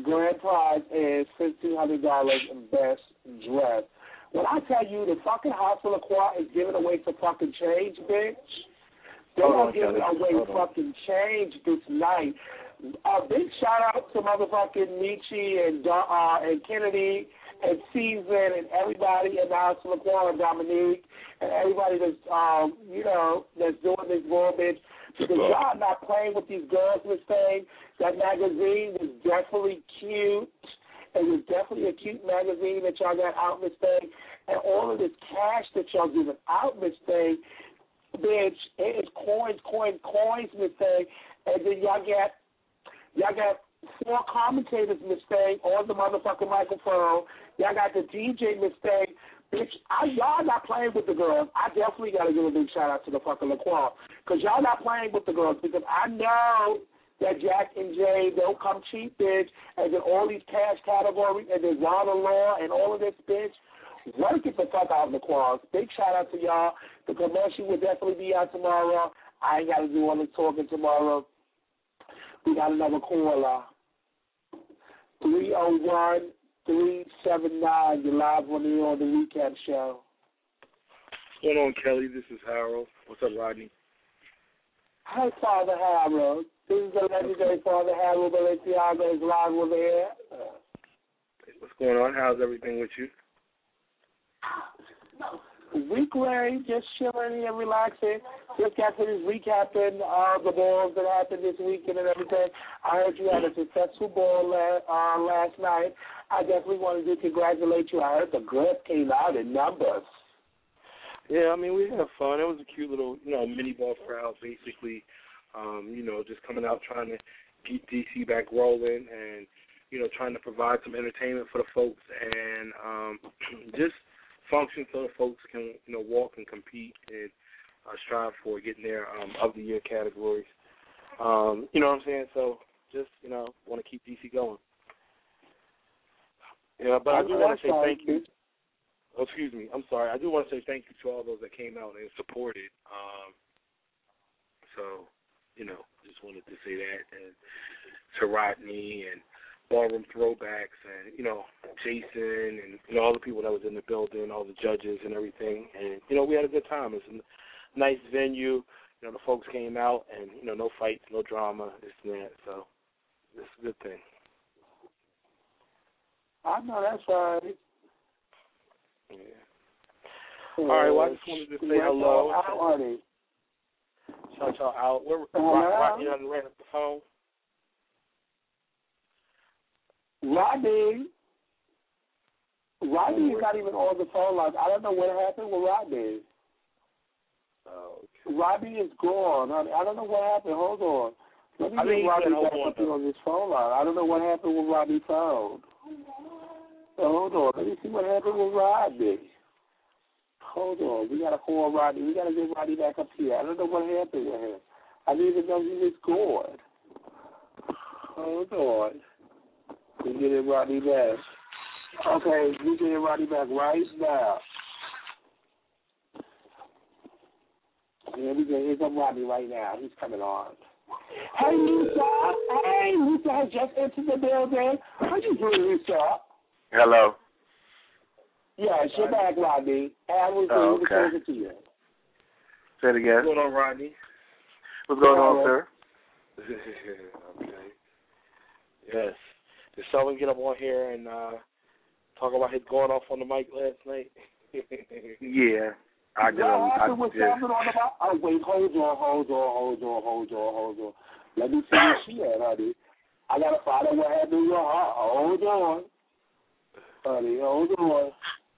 grand prize is fifteen hundred dollars in best dress. When I tell you the fucking House of LaCroix is giving away some fucking change, bitch, they're Hold on, giving Kelly. away Hold on. fucking change this night. A big shout out to motherfucking Michi and uh, and Kennedy and Season and everybody in the House of LaCroix and Dominique and everybody that's um you know that's doing this bull, bitch. Because y'all not playing with these girls, Miss Thing. That magazine was definitely cute. It was definitely a cute magazine that y'all got out, Miss Thing. And all of this cash that y'all giving out, Miss Thing, bitch, it is coins, coins, coins, Miss Thing. And then y'all got y'all got four commentators, Miss Thing, on the motherfucking microphone. Y'all got the D J, Miss Thing. Bitch, I, y'all not playing with the girls. I definitely got to give a big shout out to the fucking LaCroix. Because y'all not playing with the girls. Because I know that Jack and Jay don't come cheap, bitch. And then all these cash categories and then Ron and Law and all of this, bitch. Work it the fuck out of LaCroix. Big shout out to y'all. The commercial will definitely be out tomorrow. I ain't got to do all this talking tomorrow. We got another caller. three oh one, three seven nine. You're live on the, on the recap show. What's going on, Kelly? This is Harold. What's up, Rodney? Hi, Father Harold. This is the legendary Father Harold Balenciaga is live over here. What's going on? How's everything with you? We great, just chilling and relaxing. Just got finished recapping uh, the balls that happened this weekend and everything. I heard you had a successful ball la- uh, last night. I definitely wanted to congratulate you. I heard the girls came out in numbers. Yeah, I mean, we had fun. It was a cute little, you know, mini ball crowd, basically. Um, you know, just coming out trying to get D C back rolling and, you know, trying to provide some entertainment for the folks and um, just function so the folks can, you know, walk and compete and uh, strive for getting their um, of the year categories. Um, you know what I'm saying? So just, you know, want to keep D C going. Yeah, but I do want to say thank you. Oh, excuse me. I'm sorry. I do want to say thank you to all those that came out and supported. Um, so, you know, just wanted to say that. And to Rodney and Ballroom Throwbacks and, you know, Jason and, you know, all the people that was in the building, all the judges and everything. And, you know, we had a good time. It's a nice venue. You know, the folks came out and, you know, no fights, no drama, this and that. So it's a good thing. I know that's right. Yeah. All right, well, I just wanted to say hello. How are they? Shout y'all out. We're Rodney on the the phone. Rodney. Rodney is not even on the phone line. I don't know what happened with Rodney. Oh, okay. Rodney is gone. I, I don't know what happened. Hold on. Let me I get Rodney back on, up here on this phone line. I don't know what happened with Rodney's phone. So hold on. Let me see what happened with Rodney. Hold on. We got to call Rodney. We got to get Rodney back up here. I don't know what happened with him. I didn't even know he was gone. Hold on. We getting Rodney back. Okay, we getting Rodney back right now. Here we go. Here's up Rodney right now. He's coming on. Hey, Lisa. Hey, Lisa has just entered the building. How you doing, Lisa? Hello. Yes, you're back, Rodney. And I was oh, okay. talking to you. Say it again. What's going on, Rodney? What's going on, sir? Okay. Yes. Did Sheldon get up on here and uh, talk about his going off on the mic last night? Yeah. I did. What happened I with did. Sheldon on the mic? Oh, wait, hold on, hold on, hold on, hold on, hold on. Let me see where she at, honey. I got to find out what happened with her. Hold on. Honey, hold on.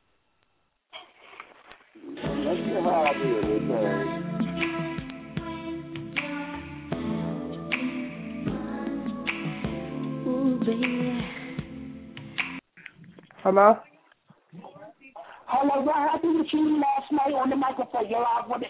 Let's get her out here this time. Ooh, baby. Hello? Hello, what happened with you last night on the microphone? You're live on the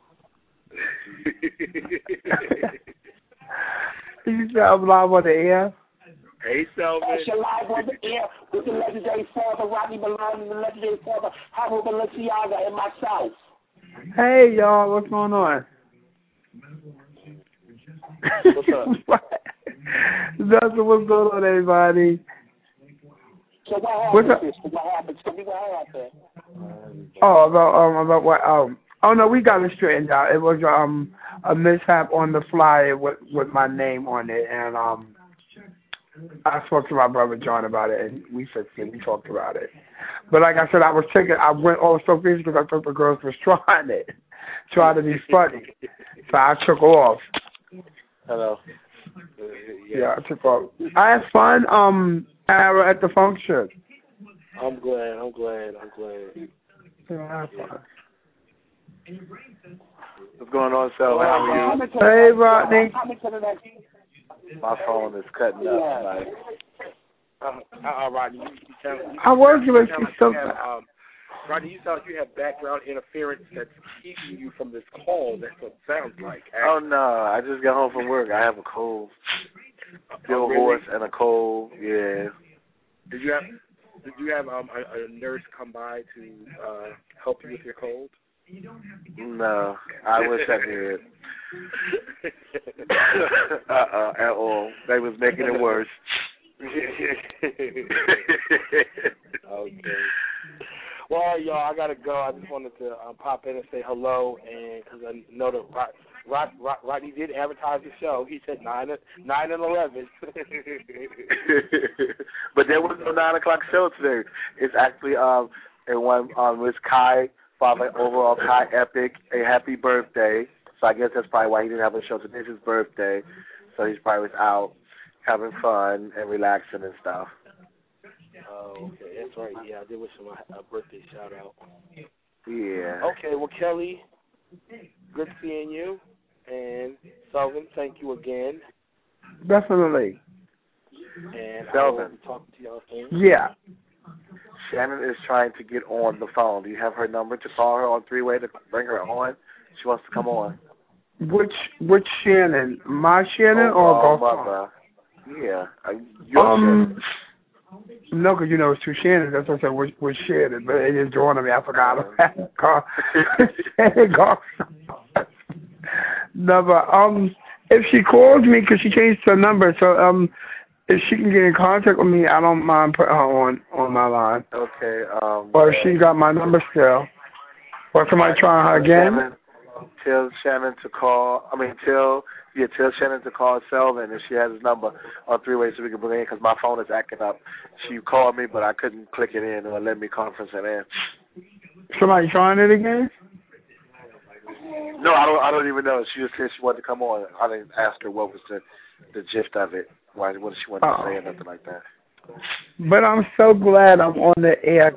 air. You said I'm live on the air? Hey, Selvin. Yes, you're live on the air with the legendary father, Rodney Malone, and the legendary father, Harold Balenciaga, and myself. Hey, y'all, what's going on? What's up? That's what's going on, everybody. So what What's happened? up? Sister? What happened? Tell me what happened. Oh, about um about what um oh no, we got it straightened out. It was um a mishap on the flyer with with my name on it, and um I spoke to my brother John about it, and we fixed it. We talked about it. But like I said, I was taking, I went all so busy because I thought the girls was trying it, trying to be funny. So I took off. Hello. Yeah, I took off. I had fun, um, Ara, at the function. I'm glad. I'm glad. I'm glad. Yeah, I had fun. What's going on, Sal? How are you? Hey, Rodney. My phone is cutting up. Like, Um, uh, Rodney, you, you sound, you, I was you going sound to like say you have, um, Rodney, you sound like you have background interference that's keeping you from this call. That's what it sounds like. oh no, I just got home from work. I have a cold. Still Oh, really? hoarse and a cold. Yeah. Did you have Did you have um, a, a nurse come by to uh, help you with your cold? No, I wish I did. uh-uh, at all. They was making it worse. Okay. Well, y'all, I gotta go. I just wanted to um, pop in and say hello, and because I know that Rod, Rod, Rod, Rodney did advertise the show. He said nine, nine and eleven. But there was no nine o'clock show today. It's actually um, it won um, Miss Kai, Father overall Kai Epic, a happy birthday. So I guess that's probably why he didn't have a show today. It's his birthday, so he's probably was out having fun and relaxing and stuff. Oh, okay, that's right. Yeah, I did wish him a, a birthday shout out. Yeah. Okay, well, Kelly, good seeing you, and Sullivan, thank you again. Definitely. And Sullivan. I will be talking to y'all soon. Yeah. Shannon is trying to get on the phone. Do you have her number to call her on three-way to bring her on? She wants to come on. Which which Shannon? My Shannon oh, or oh, Golf? mother. Yeah. Uh, your Um, Shannon. no, because you know it's two Shannons. That's what I said. Which, which Shannon? But it is drawing on me. I forgot about it. Call Shannon Golf. No, but um, if she calls me, because she changed her number, so um, if she can get in contact with me, I don't mind putting her on on my line. Okay. Um. Or if she got my number still, or somebody trying her again. Shannon, tell Shannon to call. I mean, tell yeah, tell Shannon to call Selvin if she has his number on three way so we can bring it in because my phone is acting up. She called me, but I couldn't click it in or let me conference it in. Somebody trying it again? No, I don't. I don't even know. She just said she wanted to come on. I didn't ask her what was the the gist of it. Why? What she wanted Oh. to say or nothing like that. But I'm so glad I'm on the air.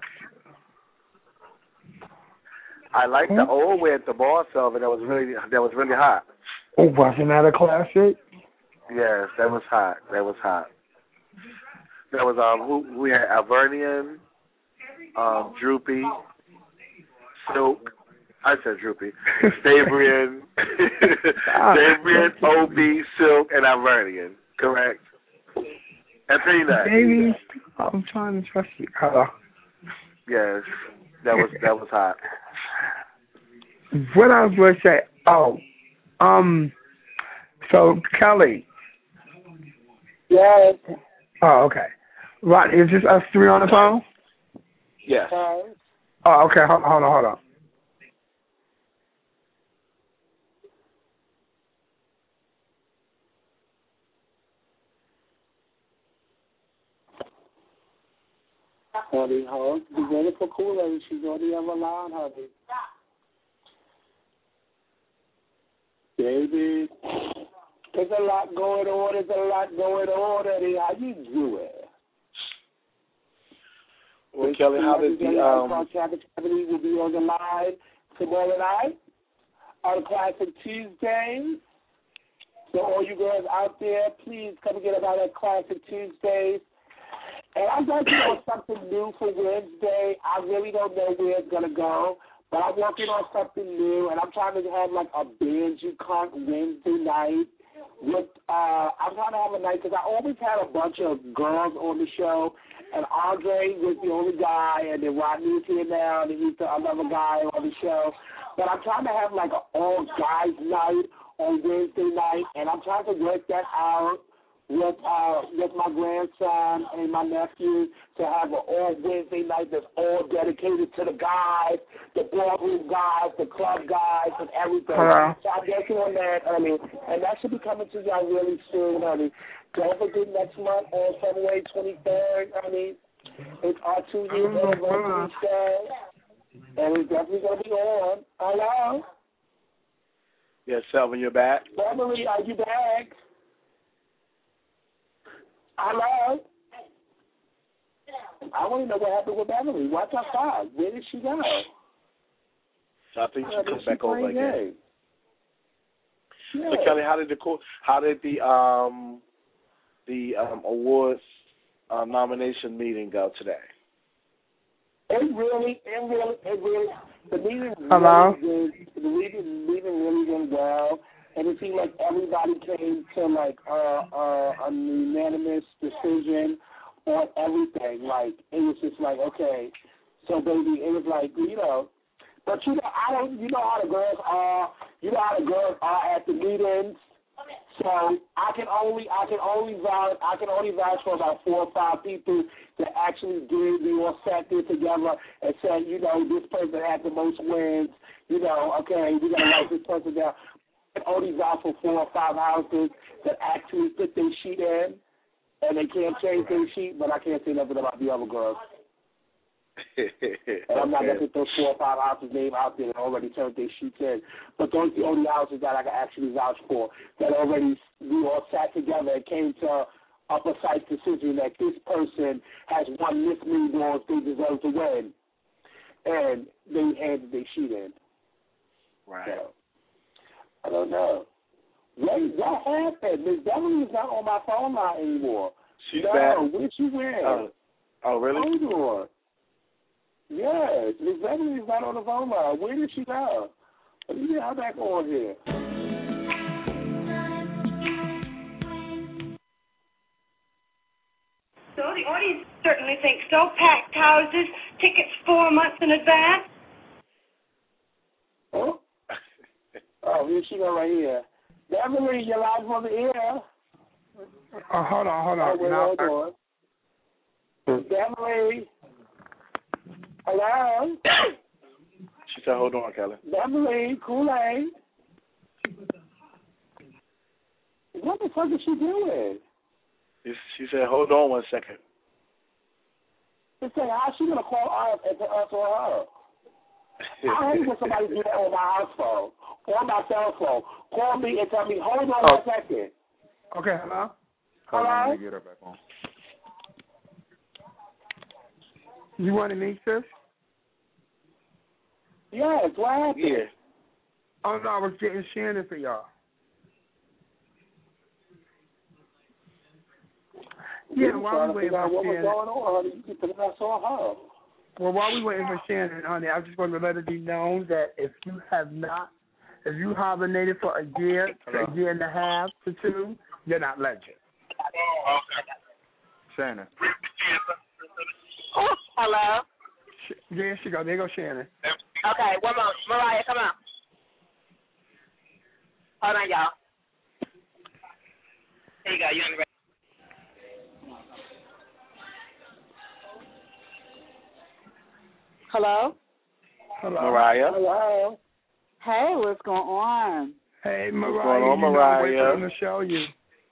I like the old way at the bar, Selvin. That was really that was really hot. Oh, wasn't that a classic? Yes, that was hot. That was hot. That was um who we had Alvernian, um, Droopy, Silk. I said Droopy. Dabrian, Dabrian, O B, Silk, and Alvernian. Correct. And Peanut. Baby, I'm trying to trust you. Hello. Yes, that was that was hot. What I was going to say? Oh, um, so Kelly. Yes. Oh, okay. Right, is this us three on the phone? Yes. Oh, okay. Hold, hold on, hold on. Honey, huh? Be ready for Kool-Aid. She's already on the line, honey. Baby, there's a lot going on. There's a lot going on, honey. How you doing? Well, Kelly, how did the um? Cavity will be on the line tomorrow night on Classic Tuesdays. So all you girls out there, please come get about that Classic Tuesdays. And I'm working on something new for Wednesday. I really don't know where it's going to go, but I'm working on something new, and I'm trying to have like a binge you can't Wednesday night. With uh, I'm trying to have a night because I always had a bunch of girls on the show, and Andre was the only guy, and then Rodney's here now, and he's the another guy on the show. But I'm trying to have like an all guys night on Wednesday night, and I'm trying to work that out with uh with my grandson and my nephew to have an all Wednesday night that's all dedicated to the guys, the ballroom guys, the club guys, and everything. Hello. So I'm working on that, honey, and that should be coming to y'all really soon, honey. Don't forget next month on February twenty-third, honey. It's our two year anniversary show, and it's definitely gonna be on. Hello. Yes, Selvin, you're back. Beverly, are you back? Hello? I want to know what happened with Beverly. What's her five? Where did she go? So I think she Where comes did back she over play again. game? Yeah. So Kelly, how did the co- how did the um the um awards uh, nomination meeting go today? It really, it really, it really, the meeting Hello? really did, the meeting, meeting really went well, and it seemed like everybody came to like uh, uh, a unanimous decision on everything. Like it was just like, okay, so baby, it was like, you know, but you know, I don't, you know how the girls are, you know how the girls are at the meetings. So I can only I can only vouch I can only vouch for about four or five people that actually did. We all sat there together and said, you know, this person had the most wins. You know, okay, we gotta write this person down. I can only vouch for four or five houses that actually put their sheet in, and they can't change their sheet. But I can't say nothing about the other girls. And I'm not going to put those four or five houses' name out there that already turned their sheets in. But those are the only houses that I can actually vouch for, that already we all sat together and came to a precise decision that this person has won this many balls, they deserve to win. And they handed their sheet in. Right. So, I don't know. Wait, what happened? Miss Beverly is not on my phone line anymore. She's no, back. where'd she went? Oh, oh really? Hold on. Yes, Miss Beverly is not on the phone line. Where did she go? Let me get her back on here. So the audience certainly thinks so. Packed houses, tickets four months in advance. Oh, oh, here she go right here. Beverly, you're live on the air. Oh, hold on, hold on. Oh, wait, now, hold on. Beverly. Hello? She said, hold on, Kelly. Beverly, Kool-Aid. What the fuck is she doing? She said, hold on one second. She said, how's she going to call us and to us or her? I hate when somebody do that on my house phone, on my cell phone. Call me and tell me, hold on oh. one second. Okay, hello? Hold Hello? on, let me get her back on. You wanted me, sis? Yes, what happened? Yeah. Oh, no, I was getting Shannon for y'all. Yeah, while we waiting for what Shannon. was going on, honey, you could have saw her. Well, while we waiting for Shannon, honey, I just want to let it be known that if you have not, if you hibernated for a year, to a year and a half to two, you're not legend. Shannon. Oh, hello. There she go. There go Shannon. Okay, one more. Mariah, come on. Hold on, y'all. Here you go. You on the radio. Hello? Hello. Mariah. Hello. Hey, what's going on? Hey, Mariah. What's going on, you know, Mariah? we're going to show you.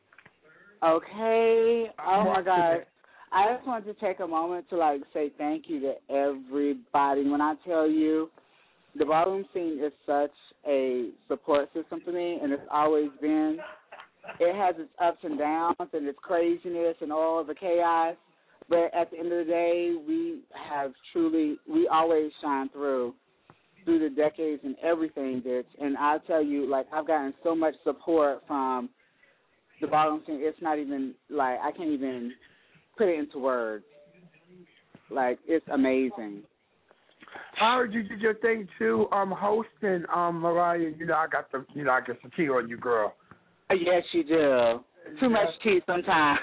Okay. Oh, my God. Today. I just wanted to take a moment to, like, say thank you to everybody. When I tell you, the ballroom scene is such a support system for me, and it's always been. It has its ups and downs and its craziness and all the chaos, but at the end of the day, we have truly, we always shine through, through the decades and everything, bitch. And I'll tell you, like, I've gotten so much support from the ballroom scene, it's not even, like, I can't even put it into words. Like, it's amazing. I heard you did your thing too, um, hosting, um, Mariah. You know, I got the, you know, I get some tea on you, girl. Yes, you do. Too much tea sometimes.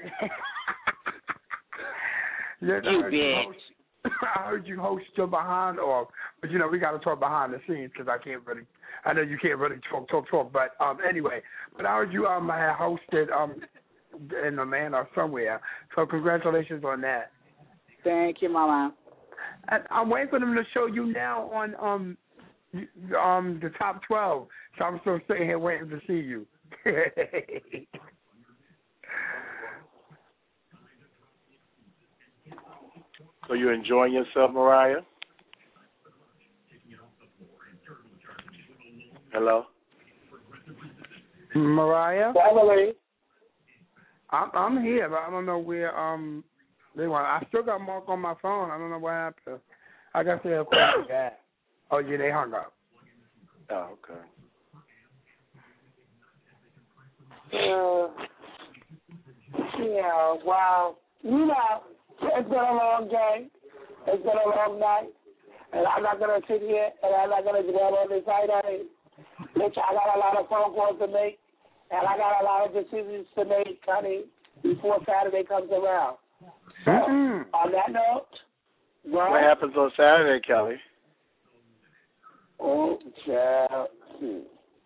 Yes, you I heard bitch. You host, I heard you host your behind off, but you know we got to talk behind the scenes because I can't really. I know you can't really talk, talk, talk. But um, anyway, but I heard you um had hosted um in Atlanta or somewhere. So congratulations on that. Thank you, Mama. And I'm waiting for them to show you now on um um the top twelve. So I'm still sitting here waiting to see you. So you enjoying yourself, Mariah? Hello? Mariah? Family. I'm I'm here, but I don't know where um they want. I still got Mark on my phone. I don't know what happened. I guess they'll call me back. Oh yeah, they hung up. Oh, okay. Uh, yeah, wow. You know, it's been a long day. It's been a long night. And I'm not going to sit here and I'm not going to dwell on this item. Which I got a lot of phone calls to make. And I got a lot of decisions to make, honey, before Saturday comes around. So, mm-hmm. on that note, well, what happens on Saturday, Kelly? Oh, child. Hmm.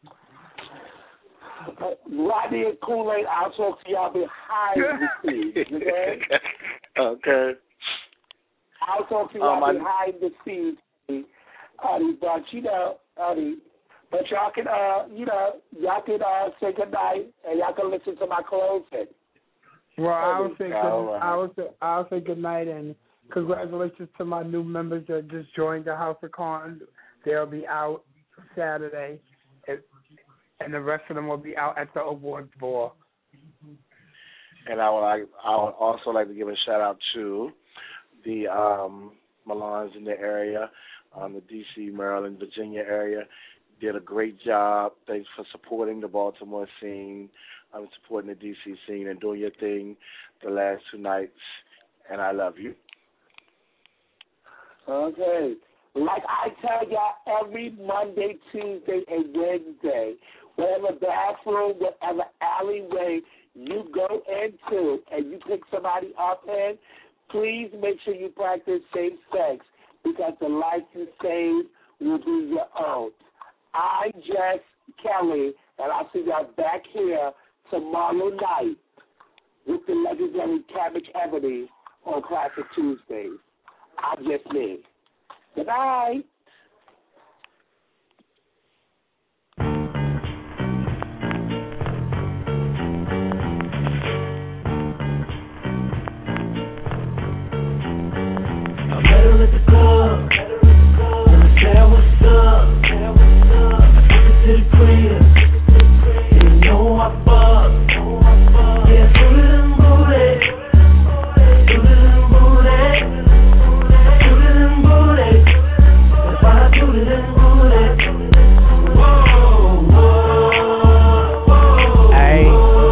Uh, Rodney and Kool-Aid, I'll talk to y'all behind the scenes, okay? Okay. I'll talk to y'all um, behind the scenes, honey, but, you know, honey, but y'all can, uh, you know, y'all can uh, say goodnight, and y'all can listen to my closing. Well, I will say good, right. I will say I'll say good night and congratulations to my new members that just joined the House of Con. They'll be out Saturday, and the rest of them will be out at the awards ball. And I would like, I would also like to give a shout out to the um, Milans in the area, um, the D C, Maryland, Virginia area. Did a great job. Thanks for supporting the Baltimore scene, um, supporting the D C scene, and doing your thing the last two nights. And I love you. Okay. Like I tell y'all every Monday, Tuesday, and Wednesday, whatever bathroom, whatever alleyway you go into and you pick somebody up in, please make sure you practice safe sex because the life you save will be your own. I'm Jess Kelly, and I'll see y'all back here tomorrow night with the legendary Cabbage Ebony on Classic Tuesdays. I'm just me. Good night. I met her at the club. Let me say what's up. I took her to the crib. Didn't know I fucked. Yeah, suited and booted. Suited and booted. Suited and booted. That's why I suited and booted. Whoa, whoa, whoa. Hey.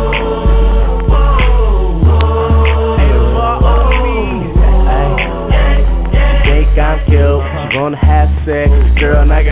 Hey, the bar on me. Hey. Think I'm cute. She wanna have sex. Girl, and I got